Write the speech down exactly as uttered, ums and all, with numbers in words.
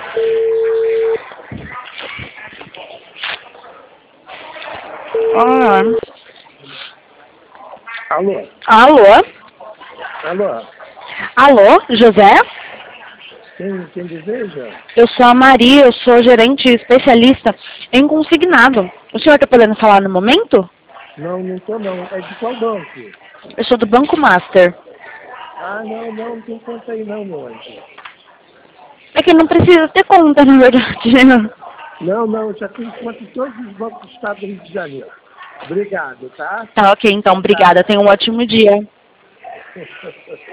Ah. Alô? Alô? Alô? Alô, José? Quem, quem deseja? Eu sou a Maria, eu sou gerente especialista em consignado. O senhor está podendo falar no momento? Não, não tô não. É de qual banco? Eu sou do Banco Master. Ah, não, não, não tem conta aí não, meu anjo. É que não precisa ter conta, na verdade. Não, não, já tenho conta em todos os bancos do estado do Rio de Janeiro. Obrigado, tá? Tá, ok, então, obrigada. Tá. Tenha um ótimo dia.